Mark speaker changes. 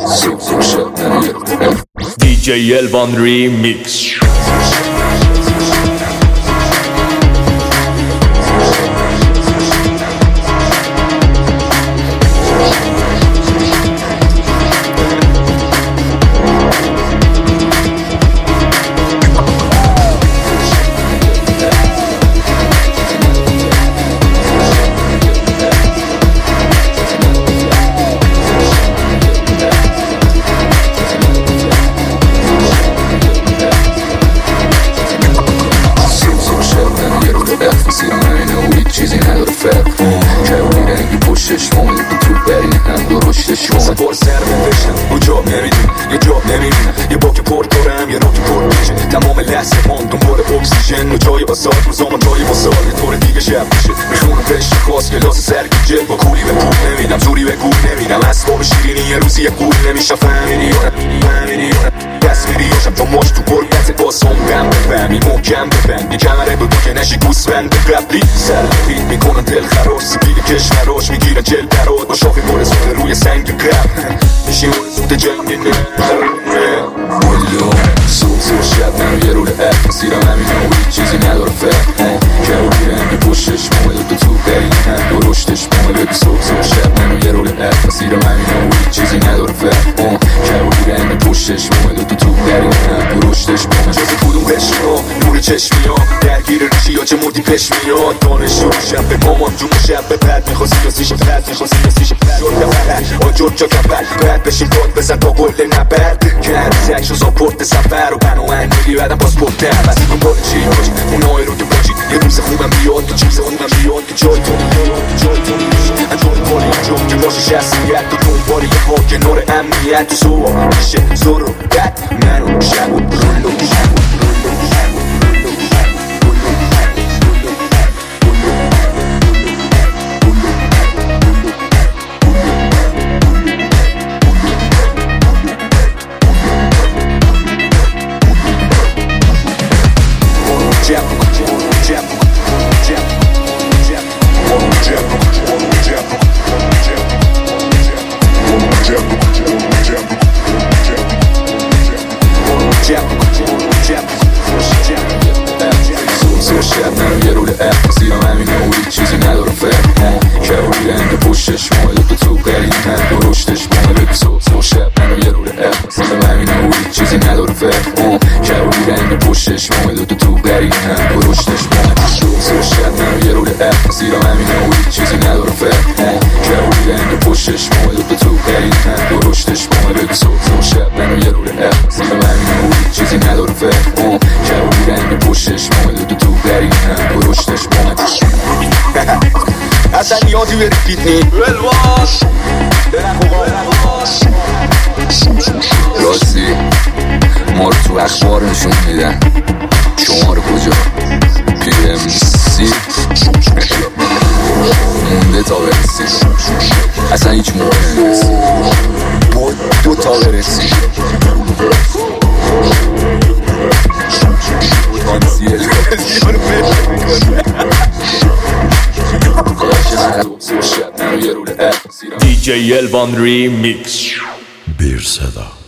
Speaker 1: DJ Elvan Remix.
Speaker 2: و جای بسات روزامون جای بسات یه طور دیگه شب میشه میخونم پشت خواست کلاس سرگیجه با کولی به پول نمیدم زوری به گول نمیدم اسباب شیرینی یه روزی یه گول نمیشه فهمیدی دست میریاشم تا ماش تو گرگت باسم دم بفهمی محکم بفهم یه کمره بگو که نشی گوسفند قبلی سرفید میکنن دل خراش سپید کشوراش میگیرن جل درات با شاخی پر زوده روی سنگ قبل میشیم زود جنگ صبح شب منو یه رول اف مسیرم همینه و هیچ چیزی نداره فهم که رو گیرم یه پشتش مامه دو تو بریم دو رشتش مامه بگو صبح شب منو یه رول اف مسیرم همینه و هیچ چیزی نداره فهم که رو گیرم یه پشتش مامه دو تو بریم دو رشتش مامه جز کدوم قشم نور چشمی ها درگیر ریشی ها چه مردی پش میاد دانشجو شب به مامان جون شب به بعد میخواستی یا سیش پد میخواستی یا سیش پد جرد فلج آجور جا کبل باید بشیم داد بزن تا قل نبرد که هر زکش و زاپورت سفر و بناهنگ میگی بعدم پاسپورت دربست دنبال چی باشی اونایی رو که باشی یه روز خوبم بیاد که چیز خوبم بیاد که جای تو میشه انجام کاری انجام که باشه شخصیت تو دنبال یه ها کنار امنیت تو سوال میشه زور و بد منو شب و رولو شب منو یه رول اف مسیرم همینه و هیچ چیزی نداره فهم که رو گیرم یه پشتش مامه دو تو بریم دو رشتش مامه بگو صبح شب منو یه رول اف مسیرم همینه و هیچ چیزی نداره فهم که رو گیرم یه پشتش مامه دو تو بریم دو رشتش مامه صبح شب منو یه رول اف مسیرم همینه و هیچ چیزی نداره فهم که رو گیرم یه پشتش مامه دو تو بریم دو رشتش مامه بگو صبح شب منو یه رول اف مسیرم همینه و هیچ چیزی نداره فهم که رو گیرم یه پشتش مامه دو تو بریم دو رشتش مامه اصلا نیازی به ریپیت نی الواش راستی ما رو تو اخبار نشون میدن شما رو کجا پیرمسی مونده تا برسی اصلا هیچ موقع نرسی دو تا برسی
Speaker 1: DJ Elvan Remix.
Speaker 3: Bir seda.